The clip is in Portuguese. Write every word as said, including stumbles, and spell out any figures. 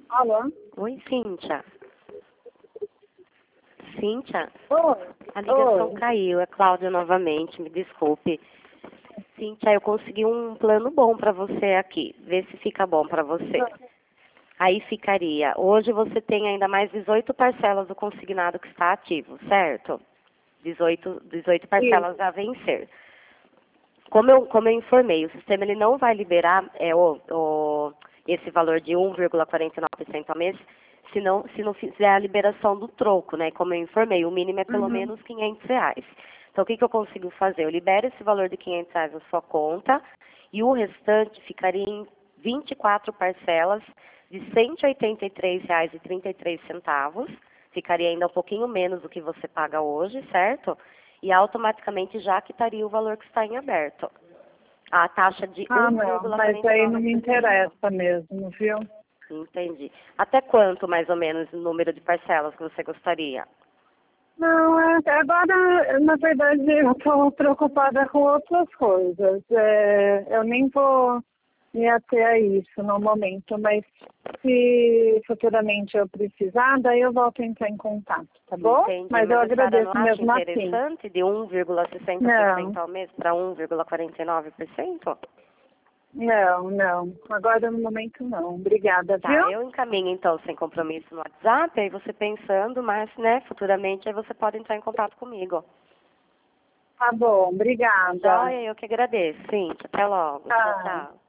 Alô? Oi, Cíntia. Cíntia? Oi. A ligação Oi. caiu, é Cláudia novamente, me desculpe. Cíntia, eu consegui um plano bom para você aqui. Vê se fica bom para você. Aí ficaria. Hoje você tem ainda mais dezoito parcelas do consignado que está ativo, certo? dezoito, dezoito parcelas a vencer. Como eu, como eu informei, o sistema ele não vai liberar é, o, o, esse valor de um vírgula quarenta e nove centavos ao mês se não, se não fizer a liberação do troco, né? Como eu informei, o mínimo é pelo Uhum. menos quinhentos reais. Então, o que, que eu consigo fazer? Eu libero esse valor de quinhentos reais na sua conta e o restante ficaria em vinte e quatro parcelas de cento e oitenta e três reais e trinta e três centavos. Ficaria ainda um pouquinho menos do que você paga hoje, certo? E automaticamente já quitaria o valor que está em aberto. A taxa de Ah, não, mas aí não me um vírgula quarenta e nove por cento. interessa mesmo, viu? Entendi. Até quanto, mais ou menos, o número de parcelas que você gostaria? Não, é, agora, na verdade, eu estou preocupada com outras coisas. É, eu nem vou me ater a isso no momento, mas se futuramente eu precisar, daí eu volto a entrar em contato, tá bom? Entendi. Mas eu Mas a senhora não agradeço acha mesmo assim. interessante de um vírgula sessenta por cento Não, ao mês para um vírgula quarenta e nove por cento? não, não. Agora no momento não. Obrigada, Tá, viu? eu encaminho então sem compromisso no WhatsApp, aí você pensando, mas né, futuramente aí você pode entrar em contato comigo. Tá bom, obrigada. Joia, eu que agradeço. Sim, até logo. Tchau, Tá. tchau.